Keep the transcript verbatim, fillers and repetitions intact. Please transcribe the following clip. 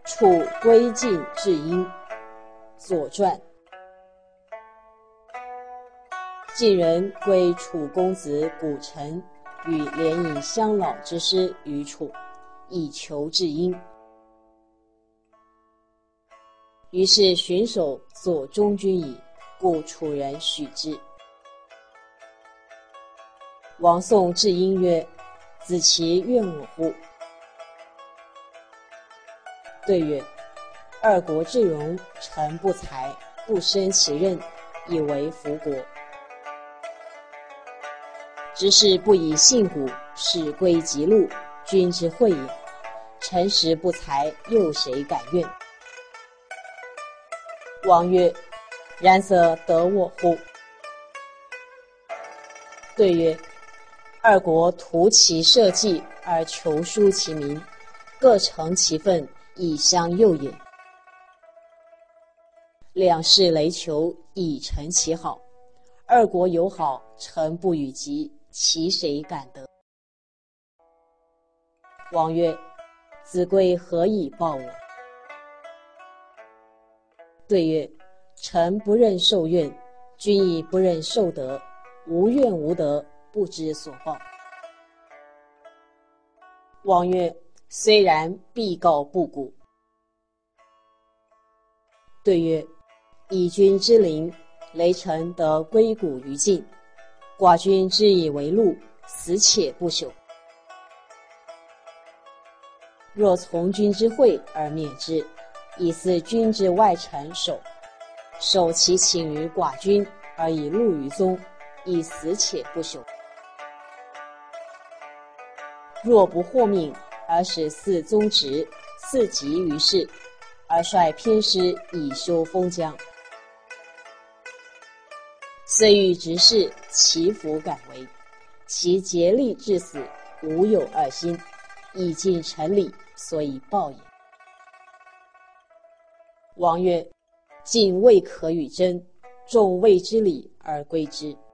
楚归晋至殷。左传。晋人归楚公子古臣，与连以乡老之师于楚，以求至殷。于是巡守左中军矣，故楚人许之。王宋至殷曰：“子其怨我乎？”对曰：“二国至荣，臣不才，不生其任，以为服国。只是不以信古，使归极禄，君之惠也。臣实不才，又谁敢怨？”王曰：“然则得我乎？”对曰：“二国图其社稷而求疏其民，各成其分，以相诱也。两世雷求，以成其好。二国友好，臣不与及，其谁敢得？”王曰：“子规何以报我？”对曰：“臣不任受怨，君亦不任受德，无怨无德，不知所报。”王曰：“虽然，必告布谷。”对曰：“以君之灵，雷臣得归谷于晋，寡君之以为禄，死且不朽。若从君之惠而免之，以似君之外臣守，守其情于寡君，而以禄于宗，以死且不朽。若不获命，而使嗣宗直，嗣及于世，而率偏师以修封疆，虽欲直事，其弗敢为。其竭力至死，无有二心，以尽臣礼，所以报也。”王曰：“晋未可与争，众谓之礼而归之。”